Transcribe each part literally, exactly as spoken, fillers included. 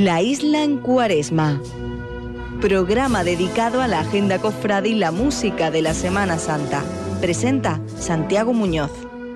La Isla en Cuaresma. Programa dedicado a la agenda cofrade y la música de la Semana Santa. Presenta Santiago Muñoz.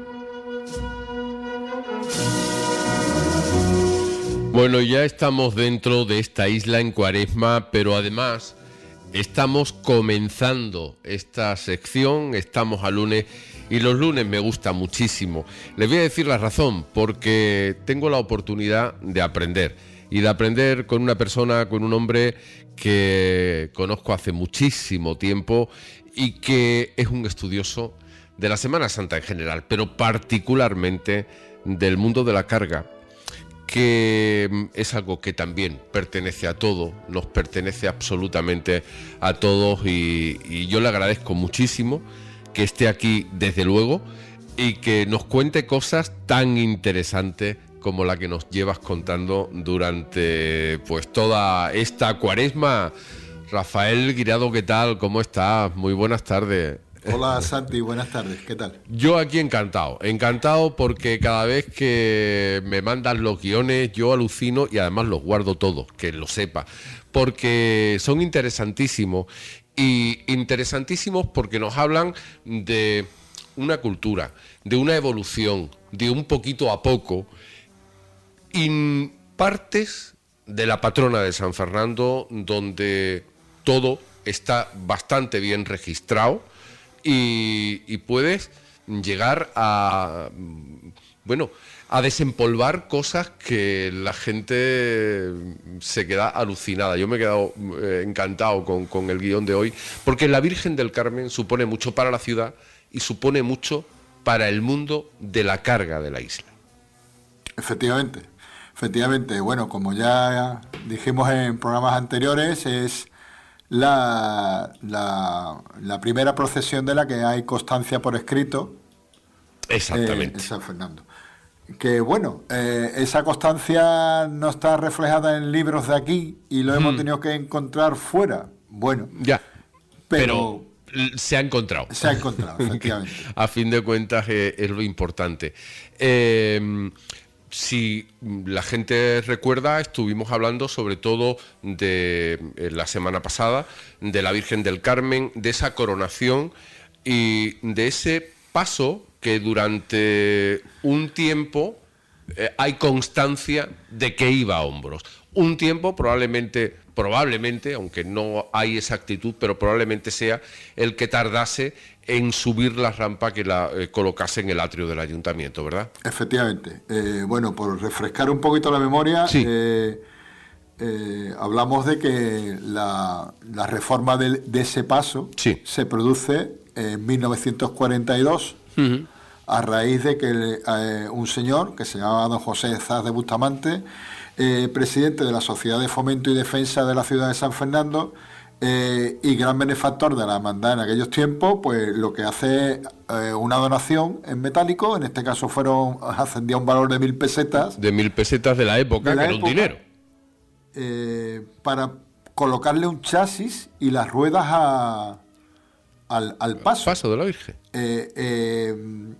Bueno, ya estamos dentro de esta isla en Cuaresma, pero además estamos comenzando esta sección, estamos a lunes y los lunes me gusta muchísimo. Les voy a decir la razón, porque tengo la oportunidad de aprender y de aprender con una persona, con un hombre que conozco hace muchísimo tiempo y que es un estudioso de la Semana Santa en general, pero particularmente del mundo de la carga, que es algo que también pertenece a todo, nos pertenece absolutamente a todos y, y yo le agradezco muchísimo que esté aquí desde luego y que nos cuente cosas tan interesantes como la que nos llevas contando durante pues toda esta Cuaresma. Rafael Guirado, ¿qué tal? ¿Cómo estás? Muy buenas tardes. Hola Santi, buenas tardes, ¿qué tal? Yo aquí encantado, encantado porque cada vez que me mandan los guiones yo alucino y además los guardo todos, que lo sepa, porque son interesantísimos y interesantísimos porque nos hablan de una cultura, de una evolución, de un poquito a poco, y partes de la patrona de San Fernando donde todo está bastante bien registrado. Y, y puedes llegar a, bueno, a desempolvar cosas que la gente se queda alucinada. Yo me he quedado eh, encantado con, con el guión de hoy, porque la Virgen del Carmen supone mucho para la ciudad y supone mucho para el mundo de la carga de la isla. Efectivamente, efectivamente. Bueno, como ya dijimos en programas anteriores, es La, la, la primera procesión de la que hay constancia por escrito. Exactamente. Eh, en San Fernando. Que bueno, eh, esa constancia no está reflejada en libros de aquí y lo hmm. hemos tenido que encontrar fuera. Bueno, ya, pero, pero se ha encontrado. Se ha encontrado, efectivamente. A fin de cuentas eh, es lo importante. Eh, Si la gente recuerda, estuvimos hablando sobre todo de eh, la semana pasada, de la Virgen del Carmen, de esa coronación y de ese paso que durante un tiempo eh, hay constancia de que iba a hombros. Un tiempo probablemente, probablemente, aunque no hay exactitud, pero probablemente sea el que tardase en subir la rampa que la eh, colocase en el atrio del ayuntamiento, ¿verdad? Efectivamente. Eh, bueno, por refrescar un poquito la memoria, sí. eh, eh, hablamos de que la, la reforma de, de ese paso sí. se produce en mil novecientos cuarenta y dos, uh-huh. a raíz de que eh, un señor que se llamaba don José Zas de Bustamante, eh, presidente de la Sociedad de Fomento y Defensa de la ciudad de San Fernando, Eh, y gran benefactor de la hermandad en aquellos tiempos, pues lo que hace es eh, una donación en metálico, en este caso fueron ascendía a un valor de mil pesetas. De mil pesetas de la época, de la que época, era un dinero. Eh, para colocarle un chasis y las ruedas a, al, al paso. Paso de la Virgen. Eh, eh,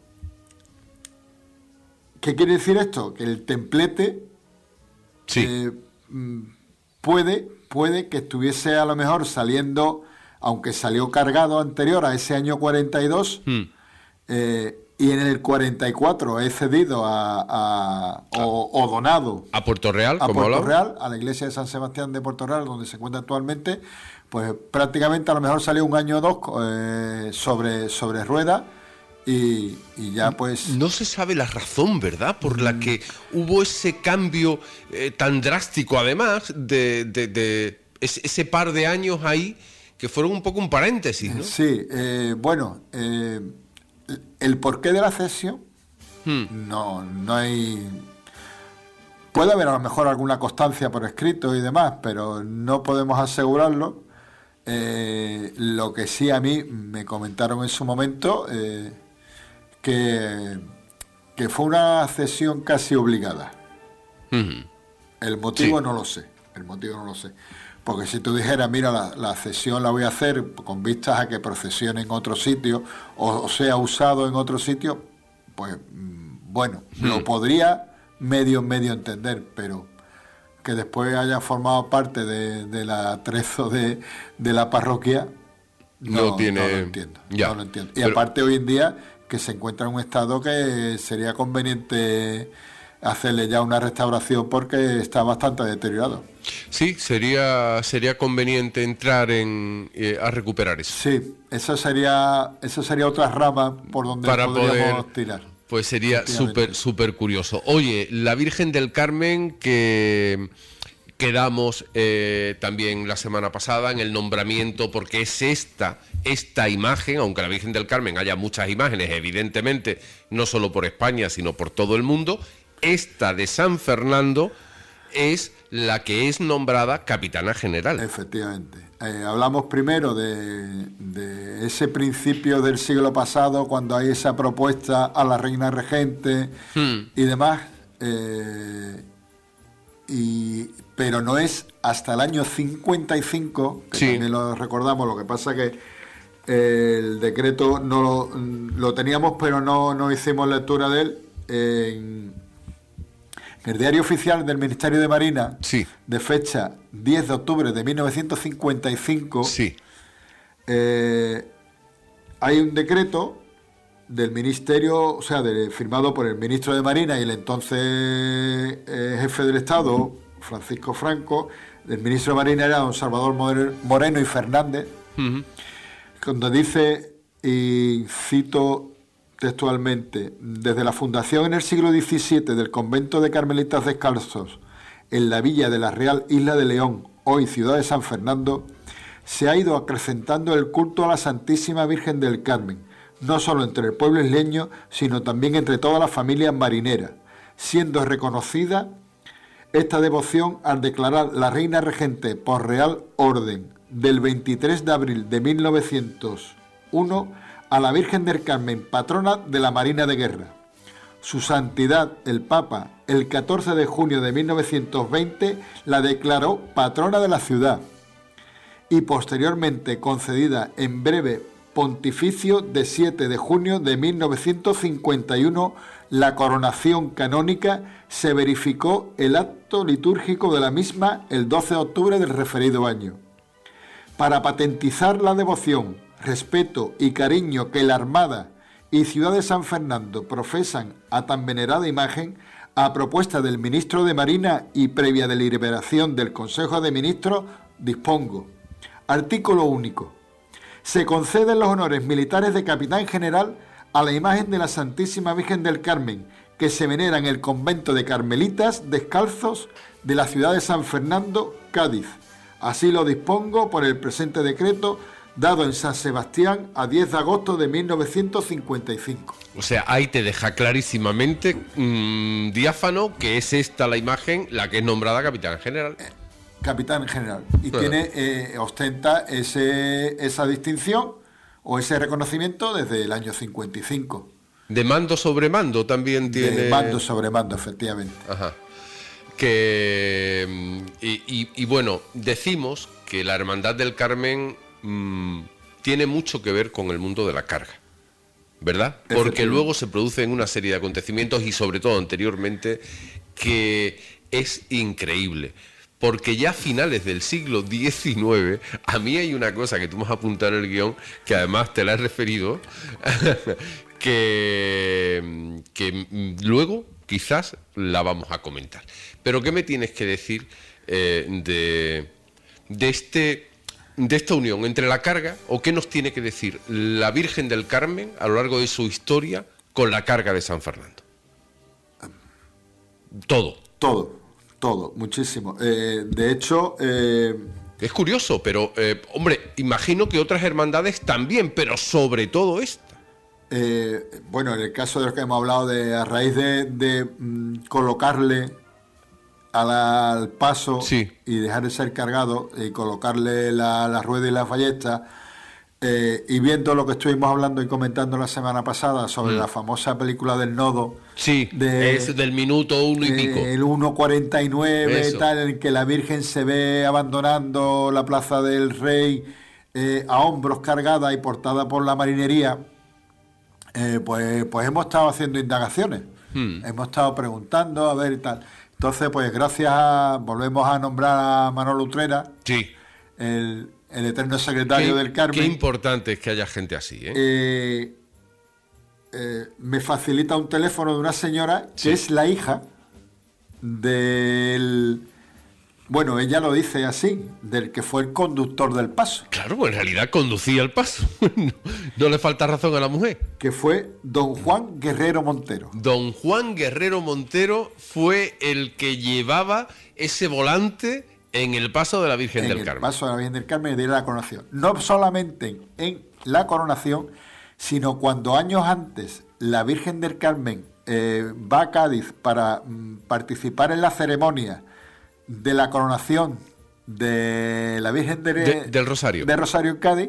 ¿Qué quiere decir esto? Que el templete sí. eh, puede... puede que estuviese a lo mejor saliendo, aunque salió cargado anterior a ese año cuarenta y dos, hmm. eh, y en el cuarenta y cuatro he cedido a, a o, o donado a Puerto Real, a como Puerto hablamos. Real, a la iglesia de San Sebastián de Puerto Real, donde se encuentra actualmente, pues prácticamente a lo mejor salió un año o dos eh, sobre, sobre ruedas. Y, y ya pues... No se sabe la razón, ¿verdad?, por mm. la que hubo ese cambio eh, tan drástico, además, de, de, de ese, ese par de años ahí, que fueron un poco un paréntesis, ¿no? Sí, eh, bueno, eh, el porqué de la cesión, hmm. no, no hay... Puede haber a lo mejor alguna constancia por escrito y demás, pero no podemos asegurarlo. Eh, lo que sí a mí me comentaron en su momento... Eh, Que, que fue una cesión casi obligada. Uh-huh. El motivo sí. no lo sé, el motivo no lo sé. Porque si tú dijeras, mira, la, la cesión la voy a hacer con vistas a que procesione en otro sitio o, o sea usado en otro sitio, pues bueno, uh-huh. lo podría medio medio entender, pero que después haya formado parte de, de la atrezo de, de la parroquia, no, no, tiene... no lo entiendo. Ya, no lo entiendo. Y pero... aparte hoy en día que se encuentra en un estado que sería conveniente hacerle ya una restauración porque está bastante deteriorado. Sí, sería sería conveniente entrar en eh, a recuperar eso. Sí, eso sería eso sería otra rama por donde para podríamos poder tirar. Pues sería súper súper curioso. Oye, la Virgen del Carmen que quedamos eh, también la semana pasada en el nombramiento, porque es esta esta imagen, aunque la Virgen del Carmen haya muchas imágenes, evidentemente, no solo por España, sino por todo el mundo, esta de San Fernando es la que es nombrada capitana general. Efectivamente. Eh, hablamos primero de, de ese principio del siglo pasado, cuando hay esa propuesta a la reina regente hmm. y demás, eh, y, pero no es hasta el año cincuenta y cinco, que sí. también lo recordamos, lo que pasa que eh, el decreto no lo, lo teníamos, pero no, no hicimos lectura de él. En el diario oficial del Ministerio de Marina, sí. de fecha diez de octubre de mil novecientos cincuenta y cinco, sí. eh, hay un decreto del Ministerio, o sea, de, firmado por el ministro de Marina y el entonces eh, jefe del Estado, Francisco Franco. El ministro de Marina era don Salvador Moreno y Fernández, uh-huh. cuando dice, y cito textualmente: desde la fundación en el siglo diecisiete del convento de Carmelitas Descalzos en la villa de la Real Isla de León, hoy ciudad de San Fernando, se ha ido acrecentando el culto a la Santísima Virgen del Carmen, no solo entre el pueblo isleño, sino también entre todas las familias marineras, siendo reconocida esta devoción al declarar la reina regente por Real Orden del veintitrés de abril de mil novecientos uno a la Virgen del Carmen, patrona de la Marina de Guerra. Su Santidad el Papa, el catorce de junio de mil novecientos veinte, la declaró patrona de la ciudad y posteriormente concedida en breve pontificio de siete de junio de mil novecientos cincuenta y uno, la coronación canónica, se verificó el acto litúrgico de la misma el doce de octubre del referido año. Para patentizar la devoción, respeto y cariño que la Armada y Ciudad de San Fernando profesan a tan venerada imagen, a propuesta del ministro de Marina y previa deliberación del Consejo de Ministros, dispongo. Artículo único. Se conceden los honores militares de capitán general a la imagen de la Santísima Virgen del Carmen, que se venera en el convento de Carmelitas Descalzos de la ciudad de San Fernando, Cádiz. Así lo dispongo por el presente decreto, dado en San Sebastián a diez de agosto de mil novecientos cincuenta y cinco. O sea, ahí te deja clarísimamente, mmm, diáfano, que es esta la imagen, la que es nombrada capitán general. Eh, capitán general. Y uh-huh. tiene, eh, ostenta ese, esa distinción o ese reconocimiento desde el año cincuenta y cinco. De mando sobre mando también tiene... De mando sobre mando, efectivamente. Ajá. Que... Y, y, y bueno, decimos que la Hermandad del Carmen mmm, tiene mucho que ver con el mundo de la carga, ¿verdad? Porque luego se producen una serie de acontecimientos y sobre todo anteriormente que es increíble. Porque ya a finales del siglo diecinueve, a mí hay una cosa que tú me has apuntado en el guión, que además te la he referido, que, que luego quizás la vamos a comentar. Pero ¿qué me tienes que decir eh, de, de, este, de esta unión entre la carga, o qué nos tiene que decir la Virgen del Carmen a lo largo de su historia con la carga de San Fernando? Todo. Todo. Todo, muchísimo. Eh, de hecho... Eh... Es curioso, pero, eh, hombre, imagino que otras hermandades también, pero sobre todo esta. Eh, bueno, en el caso de los que hemos hablado, de a raíz de, de mm, colocarle a la, al paso sí. y dejar de ser cargado y colocarle la, la rueda y las ballestas, eh, y viendo lo que estuvimos hablando y comentando la semana pasada sobre mm. la famosa película del Nodo. Sí, de, es del minuto uno y pico. El uno cuarenta y nueve, tal, en que la Virgen se ve abandonando la Plaza del Rey eh, a hombros, cargada y portada por la marinería. Eh, pues, pues hemos estado haciendo indagaciones. Hmm. Hemos estado preguntando, a ver y tal. Entonces, pues gracias a, volvemos a nombrar a Manolo Utrera, sí, el, el eterno secretario qué, del Carmen. Qué importante es que haya gente así, ¿eh? Eh, eh, me facilita un teléfono de una señora que sí. es la hija del... Bueno, ella lo dice así, del que fue el conductor del paso. Claro, pues en realidad conducía el paso. no, no le falta razón a la mujer. Que fue don Juan Guerrero Montero. Don Juan Guerrero Montero fue el que llevaba ese volante en el paso de la Virgen en del el Carmen. paso de la Virgen del Carmen y de la coronación. No solamente en la coronación, sino cuando años antes la Virgen del Carmen eh, va a Cádiz para mm, participar en la ceremonia de la coronación de la Virgen de, de, del Rosario. de Rosario en Cádiz,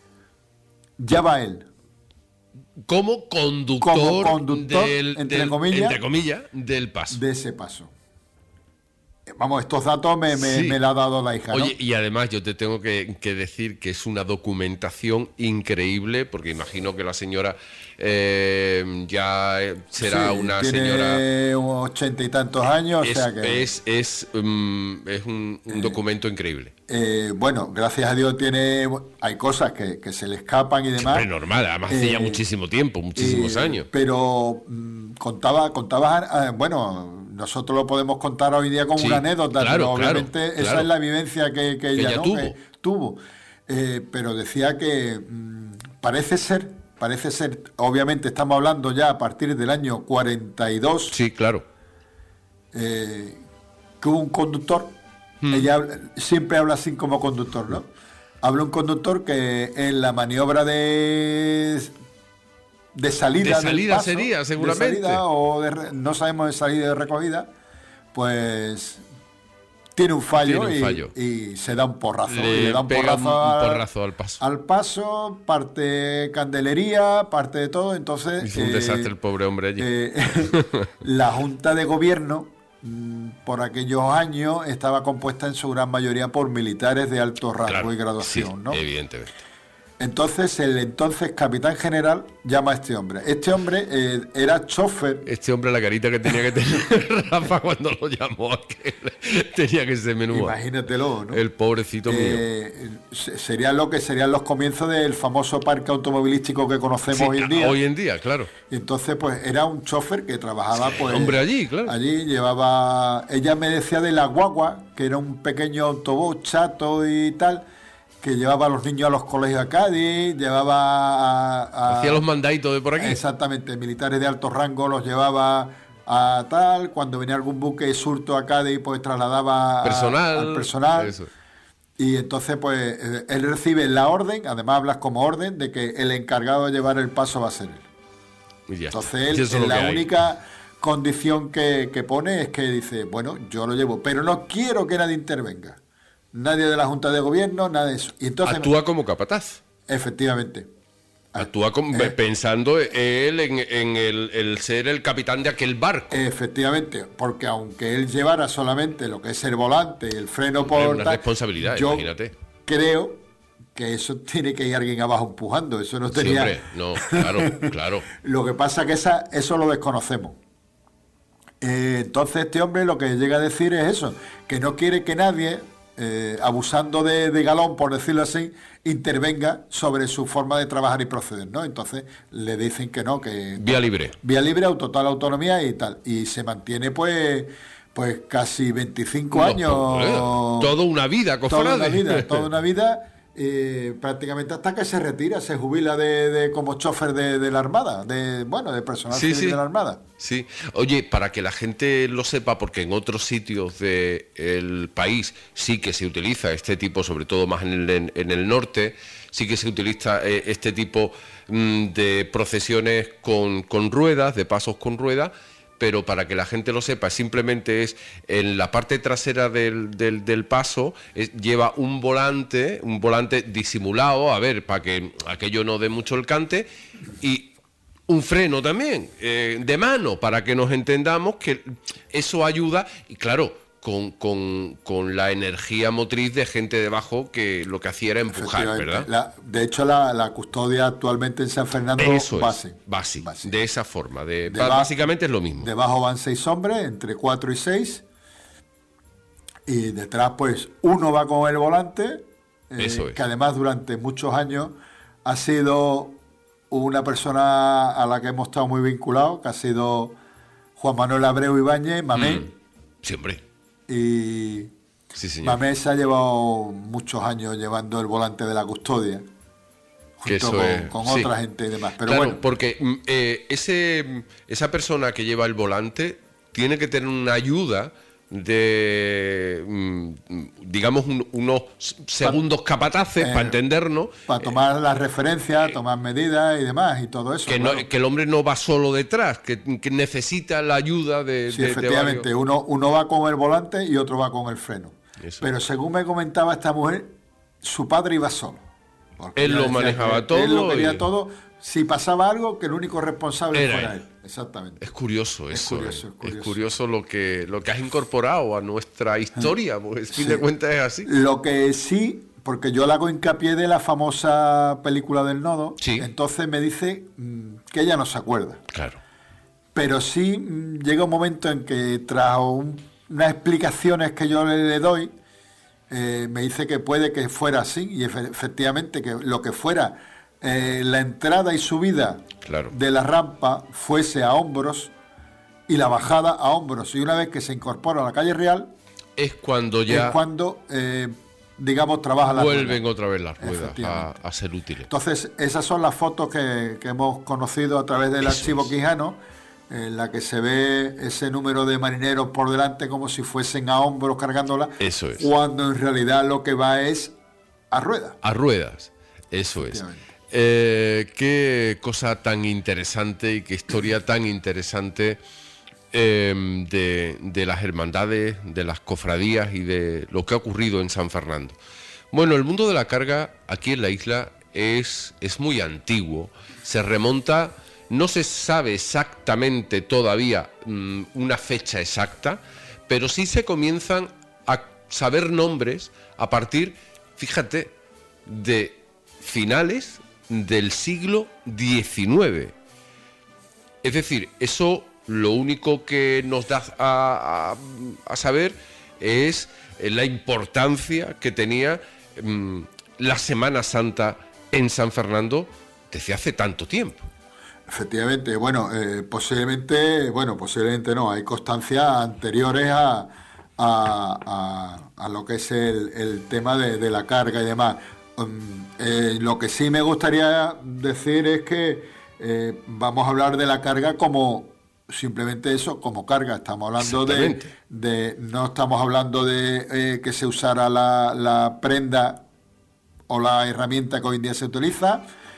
ya va él. Como conductor, Como conductor del, entre, del, comillas, entre comillas, del paso. De ese paso. Vamos, estos datos me, me, sí. me la ha dado la hija, ¿no? Oye, y además yo te tengo que, que decir que es una documentación increíble, porque imagino que la señora eh, ya será sí, una tiene señora... Tiene ochenta y tantos años, es, o sea que... Es, es, um, es un, un documento increíble. Eh, bueno, gracias a Dios tiene... Hay cosas que, que se le escapan y demás. Es normal, además hace eh, ya muchísimo tiempo, muchísimos eh, años. Pero mm, contaba, contaba eh, bueno... Nosotros lo podemos contar hoy día como sí, una anécdota, claro, pero obviamente claro, esa claro. es la vivencia que, que, que ella, ella ¿no? tuvo. que tuvo. Eh, pero decía que mmm, parece ser, parece ser, obviamente estamos hablando ya a partir del año cuarenta y dos. Sí, claro. Eh, que hubo un conductor, hmm. ella habla, siempre habla así como conductor, ¿no? Habla un conductor que en la maniobra de... de salida, de salida del paso, sería seguramente de salida, o de, no sabemos de salida y de recogida, pues tiene un fallo, tiene un y, fallo. y se da un porrazo le, y le da un pega porrazo, un, al, porrazo al paso al paso, parte candelería, parte de todo. Entonces hizo un eh, desastre el pobre hombre allí. eh, la Junta de Gobierno por aquellos años estaba compuesta en su gran mayoría por militares de alto rango claro, y graduación, sí, ¿no? Evidentemente. Entonces el entonces capitán general llama a este hombre. Este hombre eh, era chofer. Este hombre, la carita que tenía que tener Rafa cuando lo llamó, que tenía que ser menudo. Imagínatelo, ¿no? El pobrecito eh, mío. Sería lo que serían los comienzos del famoso parque automovilístico que conocemos sí, hoy en día. Hoy en día, claro. Y entonces, pues, era un chofer que trabajaba, sí, pues... hombre allí, claro. Allí llevaba... Ella me decía de la guagua, que era un pequeño autobús chato y tal, que llevaba a los niños a los colegios a Cádiz, llevaba a... a hacía los mandaditos de por aquí. Exactamente, militares de alto rango los llevaba a tal, cuando venía algún buque surto a Cádiz, pues trasladaba personal, a, al personal. Eso. Y entonces, pues, él recibe la orden, además hablas como orden, de que el encargado de llevar el paso va a ser él. Y ya entonces, él, es la única condición que, que pone es que dice, bueno, yo lo llevo, pero no quiero que nadie intervenga. Nadie de la Junta de Gobierno, nada de eso. Y entonces, actúa como capataz. Efectivamente. Actúa como, eh, pensando él en, en el, el ser el capitán de aquel barco. Efectivamente, porque aunque él llevara solamente lo que es el volante, el freno por... Es una tal, responsabilidad, yo imagínate. Creo que eso tiene que ir alguien abajo empujando. Eso no tenía... Sí, hombre, no, claro, claro. Lo que pasa es que esa, eso lo desconocemos. Eh, entonces este hombre lo que llega a decir es eso, que no quiere que nadie... Eh, abusando de, de galón, por decirlo así, intervenga sobre su forma de trabajar y proceder, ¿no? Entonces le dicen que no, que... Vía libre. Vía libre, total autonomía y tal. Y se mantiene, pues, pues casi veinticinco no, años... No, toda una vida, cofrade. Toda una vida, toda una vida... Eh, prácticamente hasta que se retira, se jubila de, de como chofer de, de la Armada, de bueno, de personal sí, civil sí. de la Armada. Sí. Oye, para que la gente lo sepa, porque en otros sitios del país sí que se utiliza este tipo, sobre todo más en el, en el norte, sí que se utiliza eh, este tipo mm, de procesiones con, con ruedas, de pasos con ruedas. Pero para que la gente lo sepa, simplemente es en la parte trasera del, del, del paso, es, lleva un volante, un volante disimulado, a ver, para que aquello no dé mucho el cante, y un freno también, eh, de mano, para que nos entendamos que eso ayuda, y claro, con, con, con la energía motriz de gente debajo que lo que hacía era empujar, ¿verdad? La, de hecho, la, la custodia actualmente en San Fernando eso base, es, base, base. De esa forma, de, de básicamente es lo mismo. Debajo van seis hombres, entre cuatro y seis, Y detrás, pues, uno va con el volante, eh, Eso es. que además durante muchos años ha sido una persona a la que hemos estado muy vinculados, que ha sido Juan Manuel Abreu Ibáñez, Mamé. Mm. Sí, hombre. Y Sí, señor. Mamé se ha llevado muchos años llevando el volante de la custodia, Que junto eso con, es, con sí. otra gente y demás. Pero Claro, bueno, porque mm, eh, ese, esa persona que lleva el volante tiene que tener una ayuda de, mm, digamos, un- unos segundos capataces, Eh, para entendernos, para tomar las referencias, tomar medidas y demás, y todo eso. que, no- claro. que el hombre no va solo detrás, que, que necesita la ayuda de, Sí, de- de efectivamente, varios. uno, uno va con el volante y otro va con el freno. Eso. Pero según me comentaba esta mujer, su padre iba solo. Porque Él ella lo decía manejaba que todo Él lo quería y- todo. Si pasaba algo, que el único responsable Era fuera él. él. Exactamente. Es curioso Es eso. curioso, eh. es curioso. Es curioso lo que, lo que has incorporado a nuestra historia, porque al fin de Sí. cuentas es así. Lo que sí, porque yo le hago hincapié de la famosa película del nodo, Sí. entonces me dice mm, que ella no se acuerda. Claro. Pero sí mm, llega un momento en que tras un- unas explicaciones que yo le, le doy, eh, me dice que puede que fuera así, y efe- efectivamente que lo que fuera eh, la entrada y subida Claro. de la rampa fuese a hombros y la bajada a hombros. Y una vez que se incorpora a la calle Real, Es cuando ya es cuando, eh, digamos, trabaja la vuelven rueda. otra vez las ruedas a, Efectivamente. a ser útiles. Entonces, esas son las fotos que, que hemos conocido a través del Eso archivo es. Quijano, en la que se ve ese número de marineros por delante como si fuesen a hombros cargándola, Eso es. cuando en realidad lo que va es a rueda. A ruedas, eso es. Efectivamente. Eh, qué cosa tan interesante y qué historia tan interesante eh, de, de las hermandades, de las cofradías y de lo que ha ocurrido en San Fernando. Bueno, el mundo de la carga aquí en la isla es, es muy antiguo, se remonta, no se sabe exactamente todavía mm, una fecha exacta, pero sí se comienzan a saber nombres a partir, fíjate, de finales del siglo diecinueve. Es decir, eso lo único que nos da a, a- a saber es la importancia que tenía mm, la Semana Santa en San Fernando desde hace tanto tiempo. Efectivamente, bueno, eh, posiblemente, bueno, posiblemente no, hay constancias anteriores a, a, a- a lo que es el, el tema de, de la carga y demás. Um, eh, lo que sí me gustaría decir es que eh, vamos a hablar de la carga como simplemente eso, como carga. Estamos hablando de, Exactamente. de, no estamos hablando de eh, que se usara la, la prenda o la herramienta que hoy en día se utiliza.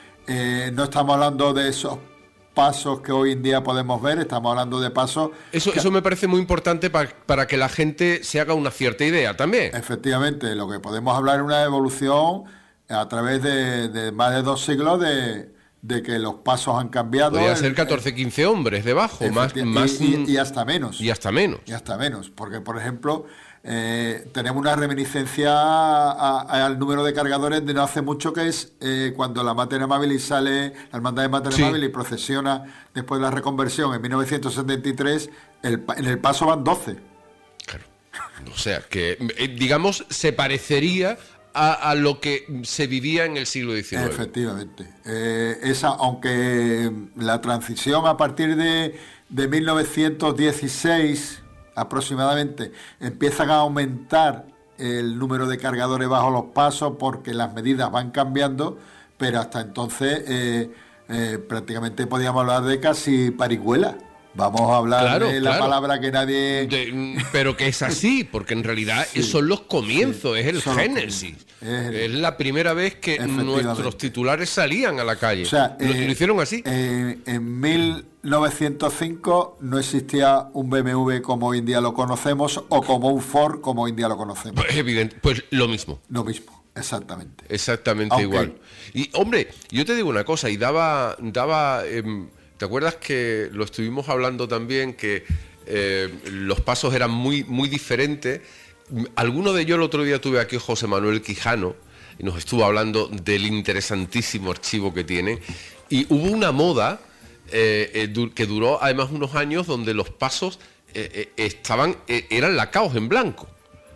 Eh, no estamos hablando de esos pasos que hoy en día podemos ver, estamos hablando de pasos... Eso, que- eso me parece muy importante pa- para que la gente se haga una cierta idea también. Efectivamente, lo que podemos hablar es una evolución a través de, de más de dos siglos de, de que los pasos han cambiado. Podría el- ser catorce, quince hombres debajo, más, efecti- más y, y- y hasta menos. y hasta menos. Y hasta menos, porque por ejemplo eh, tenemos una reminiscencia a- a- al número de cargadores de no hace mucho, que es eh, cuando la Mater Amabilis sale, la Hermandad de Mater Sí. Amabilis procesiona después de la reconversión en mil novecientos setenta y tres, el, pa- en el paso van doce. Claro. O sea, que eh, digamos se parecería a, a lo que se vivía en el siglo diecinueve. Efectivamente. Eh, esa, aunque la transición a partir de, de mil novecientos dieciséis aproximadamente empiezan a aumentar el número de cargadores bajo los pasos porque las medidas van cambiando, pero hasta entonces eh, eh, prácticamente podíamos hablar de casi parihuela. Vamos a hablar Claro, de la claro. palabra que nadie... De- mm, pero que es así, porque en realidad Sí, son los comienzos, sí, es el son los génesis. comienzos. Es el- Es la primera vez que Efectivamente. nuestros titulares salían a la calle. O sea, lo, eh, lo hicieron así. eh, en mil novecientos cinco no existía un B M W como hoy en día lo conocemos o como un Ford como hoy en día lo conocemos. Pues evidente, pues lo mismo. Lo mismo, exactamente. Exactamente Aunque- igual. Y hombre, yo te digo una cosa, y daba, daba, em, ¿te acuerdas que lo estuvimos hablando también, que eh, los pasos eran muy, muy diferentes? Alguno de ellos el otro día tuve aquí a José Manuel Quijano y nos estuvo hablando del interesantísimo archivo que tienen. Y hubo una moda eh, eh, du- que duró además unos años donde los pasos eh, eh, estaban, eh, eran lacaos en blanco.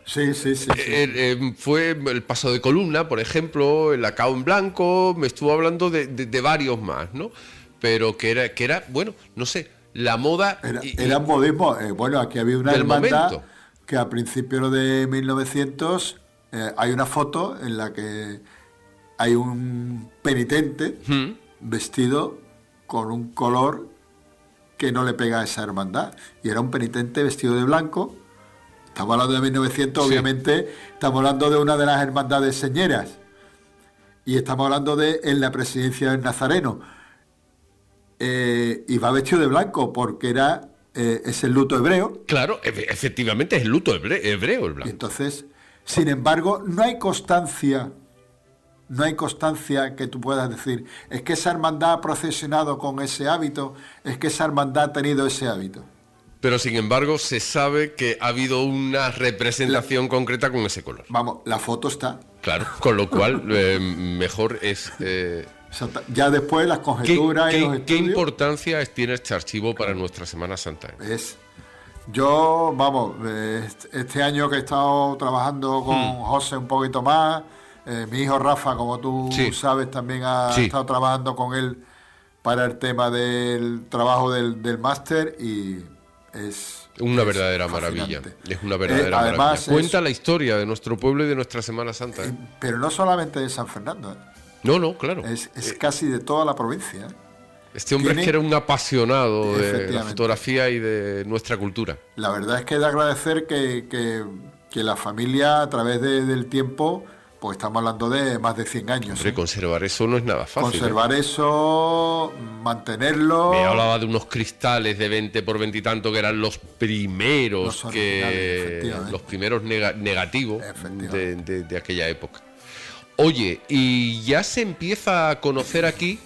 Sí, sí, sí. sí. Eh, eh, fue el paso de columna, por ejemplo, el acao en blanco, me estuvo hablando de, de, de varios más, ¿no? Pero que era, que era, bueno, no sé, la moda... Era, y, era modismo. Eh, bueno, aquí había una hermandad momento. que a principios de mil novecientos eh, hay una foto en la que hay un penitente ¿Mm? vestido con un color que no le pega a esa hermandad. Y era un penitente vestido de blanco. Estamos hablando de mil novecientos, sí. Obviamente, estamos hablando de una de las hermandades señeras. Y estamos hablando de en la presidencia del Nazareno. Eh, y va vestido de blanco porque era eh, es el luto hebreo. Claro, e- efectivamente es el luto hebre- hebreo el Y blanco. entonces, sin embargo, no hay constancia, no hay constancia que tú puedas decir, es que esa hermandad ha procesionado con ese hábito, es que esa hermandad ha tenido ese hábito. Pero sin embargo se sabe que ha habido una representación la... concreta con ese color. Vamos, la foto está. Claro, con lo cual eh, mejor es... Eh... Ya después las conjeturas ¿Qué, y qué, los estudios... ¿Qué importancia tiene este archivo para nuestra Semana Santa? Es... Yo, vamos, este año que he estado trabajando con hmm. José un poquito más, eh, mi hijo Rafa, como tú sí. sabes, también ha sí. estado trabajando con él para el tema del trabajo del, del máster y es... Una es verdadera fascinante. maravilla. Es una verdadera eh, además maravilla. Cuenta es, la historia de nuestro pueblo y de nuestra Semana Santa. ¿eh? Pero no solamente de San Fernando. ¿eh? No, no, claro. Es, es eh, casi de toda la provincia. ¿eh? Este hombre Tiene, es que era un apasionado de la fotografía y de nuestra cultura. La verdad es que he de agradecer que, que, que la familia, a través de, del tiempo, pues estamos hablando de más de cien años. Hombre, ¿eh? conservar eso no es nada fácil. Conservar ¿eh? eso, mantenerlo... Me hablaba de unos cristales de veinte por veinte y tanto que eran los primeros, los que los primeros nega, negativos de, de, de aquella época. Oye, y ya se empieza a conocer aquí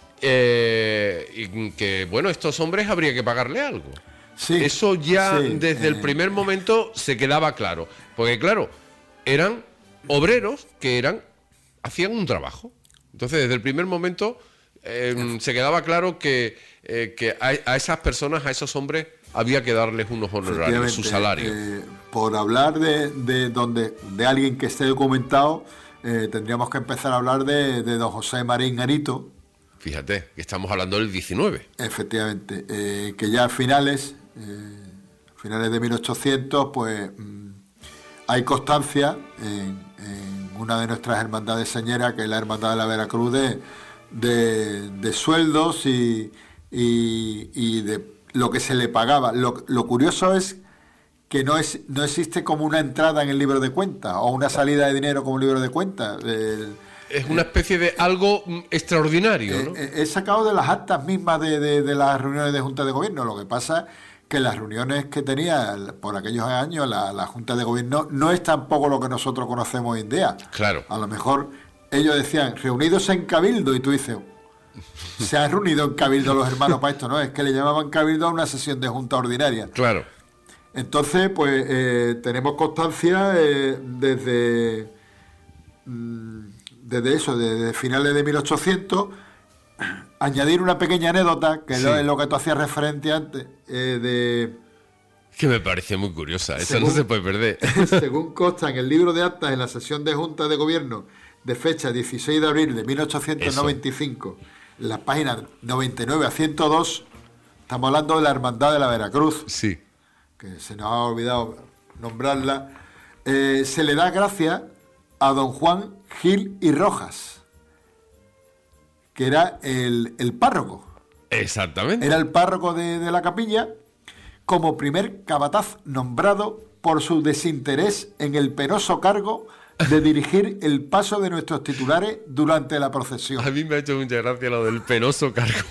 eh, que, bueno, estos hombres habría que pagarle algo. Sí, eso ya sí, desde eh... el primer momento se quedaba claro. Porque, claro, eran obreros que eran hacían un trabajo. Entonces, desde el primer momento eh, se quedaba claro que, eh, que a, a esas personas, a esos hombres, había que darles unos honorarios, su salario. Eh, por hablar de, de, donde, de alguien que esté documentado, eh, tendríamos que empezar a hablar de, de don José Marín Garito. Fíjate, que estamos hablando del diecinueve. Efectivamente, eh, que ya a finales, eh, finales de mil ochocientos, pues mmm, hay constancia en, en una de nuestras hermandades señeras, que es la Hermandad de la Veracruz, de, de, de sueldos y, y, y de lo que se le pagaba. Lo, lo curioso es que no es no existe como una entrada en el libro de cuentas o una salida de dinero como libro de cuentas. El, es una especie de algo extraordinario, ¿no? He, he sacado de las actas mismas de, de, de las reuniones de Junta de Gobierno. Lo que pasa que las reuniones que tenía por aquellos años la, la Junta de Gobierno no es tampoco lo que nosotros conocemos hoy en día. Claro. A lo mejor ellos decían, reunidos en Cabildo, y tú dices, se han reunido en Cabildo los hermanos para esto, ¿no? Es que le llamaban Cabildo a una sesión de Junta ordinaria. Claro. Entonces, pues eh, tenemos constancia eh, desde... Mmm, desde eso, desde finales de mil ochocientos, añadir una pequeña anécdota, que sí. es lo que tú hacías referente antes, eh, de... Que me parece muy curiosa, eso según, no se puede perder. Según consta en el libro de actas en la sesión de Junta de Gobierno de fecha dieciséis de abril de mil ochocientos noventa y cinco, en las páginas noventa y nueve a ciento dos, estamos hablando de la Hermandad de la Veracruz, sí. que se nos ha olvidado nombrarla, eh, se le da gracias a don Juan Gil y Rojas, que era el, el párroco. Exactamente. Era el párroco de, de la capilla, como primer capataz nombrado por su desinterés en el penoso cargo de dirigir el paso de nuestros titulares durante la procesión. A mí me ha hecho mucha gracia lo del penoso cargo.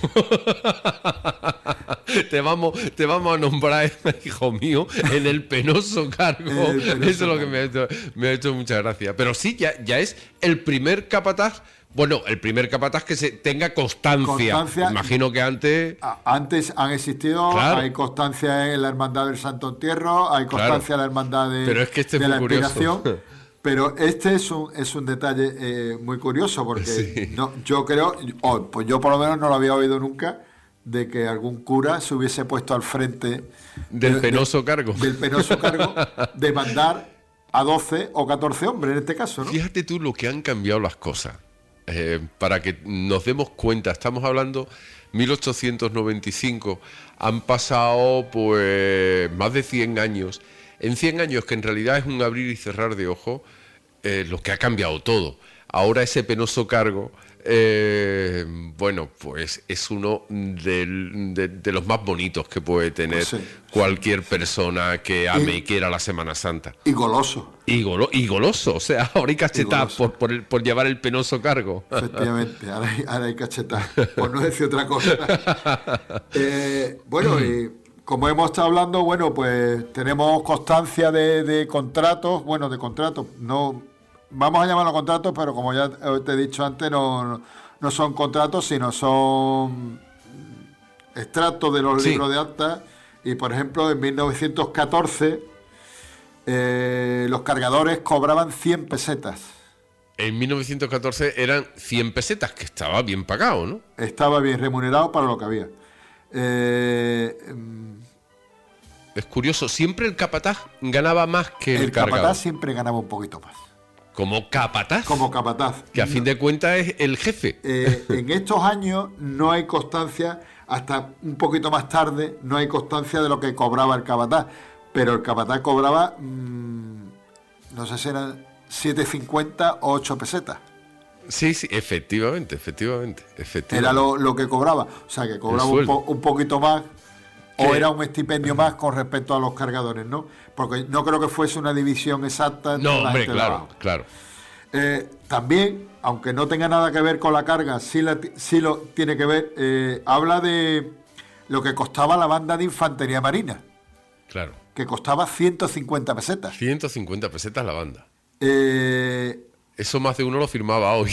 te, vamos, te vamos a nombrar, hijo mío, en el penoso cargo. El penoso Eso es lo que me ha, hecho, me ha hecho mucha gracia. Pero sí, ya, ya es el primer capataz. Bueno, el primer capataz que se tenga constancia. constancia Imagino que antes... Antes han existido, claro. Hay constancia en la Hermandad del Santo Entierro, hay constancia claro. en la Hermandad de, Pero es que este de es la muy Inspiración. Curioso. Pero este es un, es un detalle eh, muy curioso, porque sí. no, yo creo, oh, pues yo por lo menos no lo había oído nunca, de que algún cura se hubiese puesto al frente... Del de, penoso de, cargo. Del penoso cargo de mandar a doce o catorce hombres en este caso, ¿no? Fíjate tú lo que han cambiado las cosas. Eh, para que nos demos cuenta, estamos hablando mil ochocientos noventa y cinco, han pasado pues más de cien años. En cien años, que en realidad es un abrir y cerrar de ojos, eh, lo que ha cambiado todo. Ahora ese penoso cargo, eh, bueno, pues es uno del, de, de los más bonitos que puede tener Pues sí, cualquier persona que ame y, y quiera la Semana Santa. Y goloso. Y, golo, y goloso, o sea, ahora hay cachetadas por, por, el, por llevar el penoso cargo. Efectivamente, ahora hay, ahora hay cachetadas, por no decir otra cosa. Eh, bueno, y como hemos estado hablando, bueno, pues tenemos constancia de, de contratos, bueno, de contratos, no... Vamos a llamarlo contratos, pero como ya te he dicho antes, no, no son contratos, sino son extractos de los sí. libros de actas. Y, por ejemplo, en mil novecientos catorce eh, los cargadores cobraban cien pesetas. En mil novecientos catorce eran cien pesetas, que estaba bien pagado, ¿no? Estaba bien remunerado para lo que había. Eh, es curioso, siempre el capataz ganaba más que el, el cargador. El capataz siempre ganaba un poquito más. Como capataz. Como capataz. Que a fin de cuentas es el jefe. Eh, en estos años no hay constancia, hasta un poquito más tarde, no hay constancia de lo que cobraba el capataz. Pero el capataz cobraba, mmm, no sé si eran siete cincuenta o ocho pesetas. Sí, sí, efectivamente, efectivamente. efectivamente. Era lo, lo que cobraba. O sea, que cobraba un, po, un poquito más. O era un estipendio más con respecto a los cargadores, ¿no? Porque no creo que fuese una división exacta. No, hombre, claro, claro. Eh, también, aunque no tenga nada que ver con la carga, sí, la, sí lo tiene que ver, eh, habla de lo que costaba la banda de infantería marina. Claro. Que costaba ciento cincuenta pesetas. ciento cincuenta pesetas la banda. Eh, Eso más de uno lo firmaba hoy.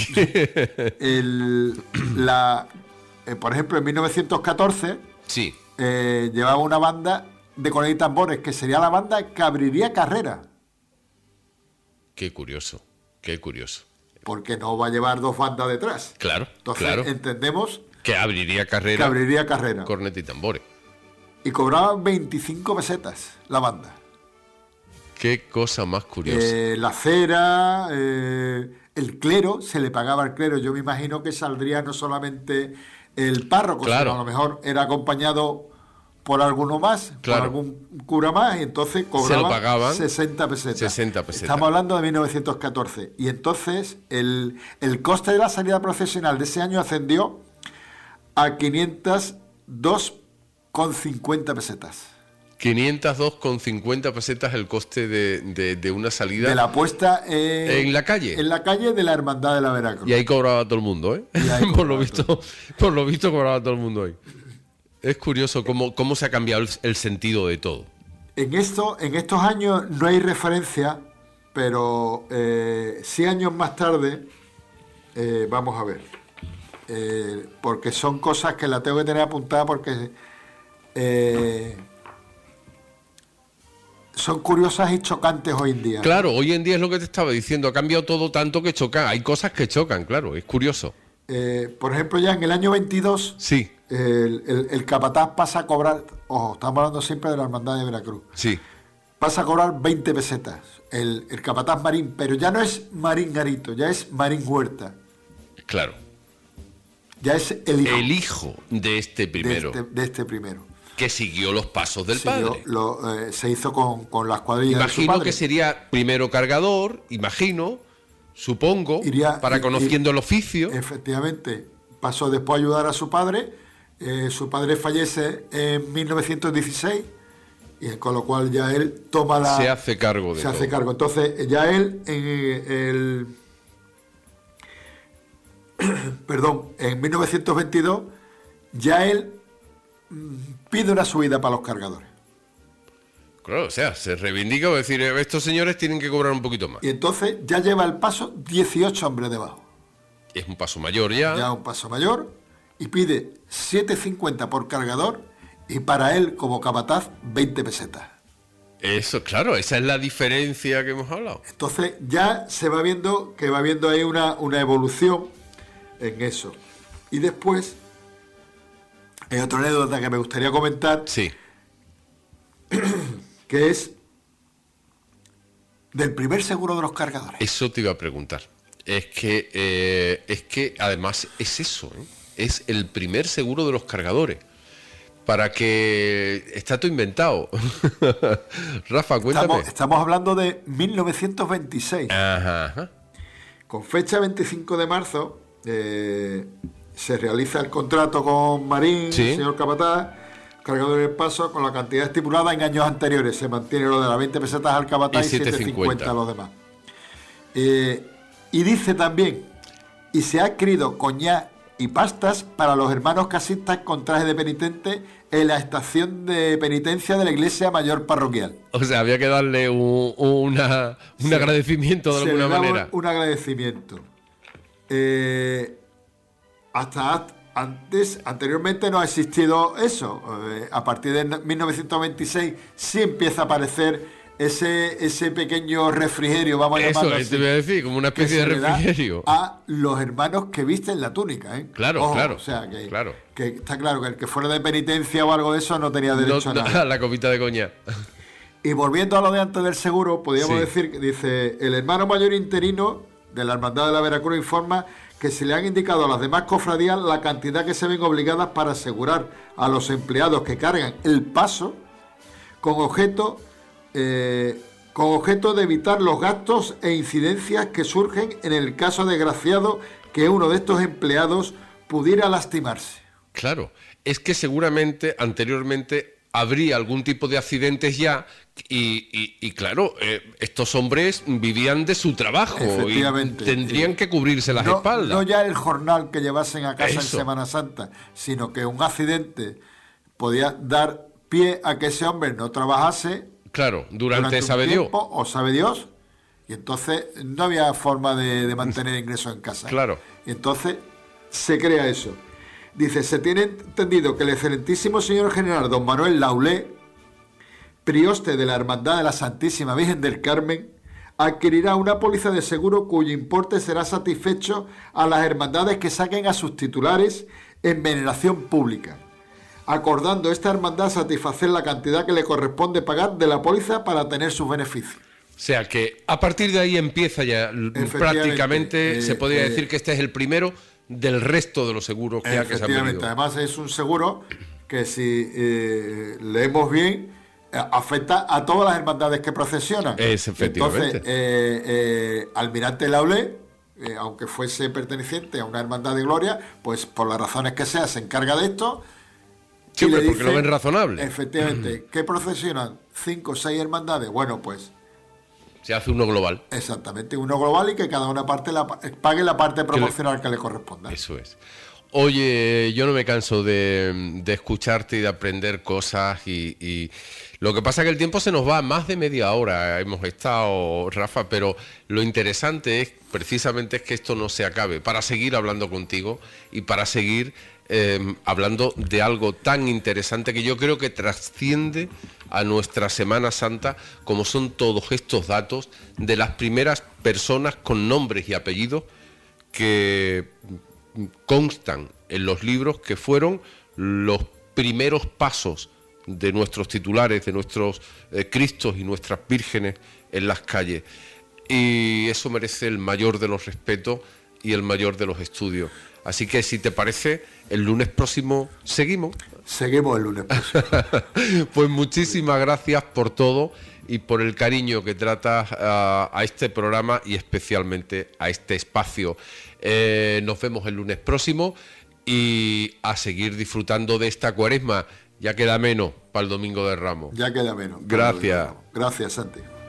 el, la, eh, por ejemplo, en mil novecientos catorce... Sí. Eh, llevaba una banda de cornetas y tambores, que sería la banda que abriría carrera. Qué curioso, qué curioso. Porque no va a llevar dos bandas detrás. Claro, Entonces claro. entendemos que abriría carrera. Que abriría carrera. Corneta y tambores. Y cobraban veinticinco pesetas la banda. Qué cosa más curiosa. Eh, la cera, eh, el clero, se le pagaba al clero. Yo me imagino que saldría no solamente el párroco, claro. sino a lo mejor era acompañado por alguno más, claro. por algún cura más, y entonces cobraban sesenta pesetas. sesenta pesetas. Estamos hablando de mil novecientos catorce. Y entonces el, el coste de la salida procesional de ese año ascendió a quinientas dos con cincuenta pesetas. quinientas dos con cincuenta pesetas el coste de, de, de una salida. De la puesta eh, en la calle. En la calle de la Hermandad de la Veracruz. Y ahí cobraba todo el mundo, ¿eh? por lo visto, por lo visto cobraba todo el mundo ahí. Es curioso cómo, cómo se ha cambiado el, el sentido de todo. En esto, en estos años no hay referencia, pero eh, sí años más tarde, eh, vamos a ver, eh, porque son cosas que la tengo que tener apuntada porque eh, son curiosas y chocantes hoy en día. Claro, hoy en día es lo que te estaba diciendo, ha cambiado todo tanto que chocan. Hay cosas que chocan, claro, es curioso. Eh, por ejemplo, ya en el año veintidós, sí. el, el, el capataz pasa a cobrar, ojo, estamos hablando siempre de la Hermandad de Veracruz, sí. pasa a cobrar veinte pesetas, el, el capataz Marín, pero ya no es Marín Garito, ya es Marín Huerta. Claro. Ya es el hijo. El hijo de este primero. De este, de este primero. Que siguió los pasos del Siguió, padre. Lo, eh, se hizo con, con las cuadrillas imagino de su padre. Que sería primero cargador, imagino, supongo, Iría, para conociendo ir, el oficio. Efectivamente. Pasó después a ayudar a su padre. Eh, su padre fallece en mil novecientos dieciséis. Y con lo cual ya él toma la... Se hace cargo de Se todo. hace cargo. Entonces ya él en el... Perdón, en mil novecientos veintidós ya él pide una subida para los cargadores. Claro, o sea, se reivindica o decir, estos señores tienen que cobrar un poquito más. Y entonces ya lleva el paso dieciocho hombres debajo. Es un paso mayor ya. Ya un paso mayor y pide siete cincuenta por cargador y para él como capataz veinte pesetas. Eso, claro, esa es la diferencia que hemos hablado. Entonces ya se va viendo que va viendo ahí una, una evolución en eso. Y después hay otra anécdota que me gustaría comentar. Sí. Que es del primer seguro de los cargadores. Eso te iba a preguntar. Es que, eh, es que además es eso, ¿eh? Es el primer seguro de los cargadores. Para que... Está todo inventado. Rafa, cuéntame. Estamos, estamos hablando de mil novecientos veintiséis. Ajá, ajá. Con fecha veinticinco de marzo, eh, se realiza el contrato con Marín, ¿Sí? el señor capataz, cargador del paso, con la cantidad estipulada en años anteriores. Se mantiene lo de las veinte pesetas al capataz y, y siete cincuenta a los demás. Eh, y dice también, y se ha adquirido coñac y pastas para los hermanos casistas con traje de penitente en la estación de penitencia de la iglesia mayor parroquial. O sea, había que darle un, una, un sí, agradecimiento de alguna manera. Un agradecimiento. Eh, hasta antes, anteriormente no ha existido eso. Eh, a partir de mil novecientos veintiséis sí empieza a aparecer ese ese pequeño refrigerio, vamos a llamarlo así. Eso, te voy a decir, como una especie de refrigerio. A los hermanos que visten la túnica, ¿eh? Claro, Ojo, claro. O sea, que, claro. que está claro que el que fuera de penitencia o algo de eso no tenía derecho no, a nada. A la copita de coñac. Y volviendo a lo de antes del seguro, podríamos sí. decir que dice, el hermano mayor interino de la Hermandad de la Veracruz informa que se le han indicado a las demás cofradías la cantidad que se ven obligadas para asegurar a los empleados que cargan el paso con objeto... Eh, con objeto de evitar los gastos e incidencias que surgen en el caso desgraciado que uno de estos empleados pudiera lastimarse. Claro, es que seguramente anteriormente habría algún tipo de accidentes ya y, y, y claro, eh, estos hombres vivían de su trabajo y tendrían sí. que cubrirse las no, espaldas. No ya el jornal que llevasen a casa Eso. en Semana Santa, sino que un accidente podía dar pie a que ese hombre no trabajase. Claro, durante, durante sabe tiempo, Dios. O sabe Dios, y entonces no había forma de, de mantener ingresos en casa. Claro. Y entonces se crea eso. Dice, se tiene entendido que el excelentísimo señor general don Manuel Laulé, prioste de la Hermandad de la Santísima Virgen del Carmen, adquirirá una póliza de seguro cuyo importe será satisfecho a las hermandades que saquen a sus titulares en veneración pública, acordando esta hermandad satisfacer la cantidad que le corresponde pagar de la póliza para tener sus beneficios. O sea que a partir de ahí empieza ya prácticamente, eh, se podría eh, decir que este es el primero del resto de los seguros que, ha, que se han venido. Además es un seguro que si eh, leemos bien eh, afecta a todas las hermandades que procesionan. Es efectivamente. Entonces, eh, eh, Almirante Laulé, eh, aunque fuese perteneciente a una hermandad de gloria, pues por las razones que sea se encarga de esto. Sí, porque dice, lo ven razonable. Efectivamente, ¿qué procesionan? Cinco o seis hermandades. Bueno, pues se hace uno global. Exactamente, uno global y que cada una parte la, pague la parte promocional que le, que le corresponda. Eso es. Oye, yo no me canso de, de escucharte y de aprender cosas y, y lo que pasa es que el tiempo se nos va, más de media hora hemos estado, Rafa, pero lo interesante es precisamente es que esto no se acabe, para seguir hablando contigo y para seguir eh, hablando de algo tan interesante que yo creo que trasciende a nuestra Semana Santa, como son todos estos datos de las primeras personas con nombres y apellidos que constan en los libros, que fueron los primeros pasos de nuestros titulares, de nuestros eh, Cristos y nuestras vírgenes en las calles. Y eso merece el mayor de los respetos y el mayor de los estudios. Así que, si te parece, el lunes próximo seguimos. Seguimos el lunes próximo. Pues muchísimas gracias por todo y por el cariño que tratas a, a este programa y especialmente a este espacio. Eh, nos vemos el lunes próximo y a seguir disfrutando de esta cuaresma. Ya queda menos para el Domingo de Ramos. Ya queda menos. Gracias. Gracias, Santi.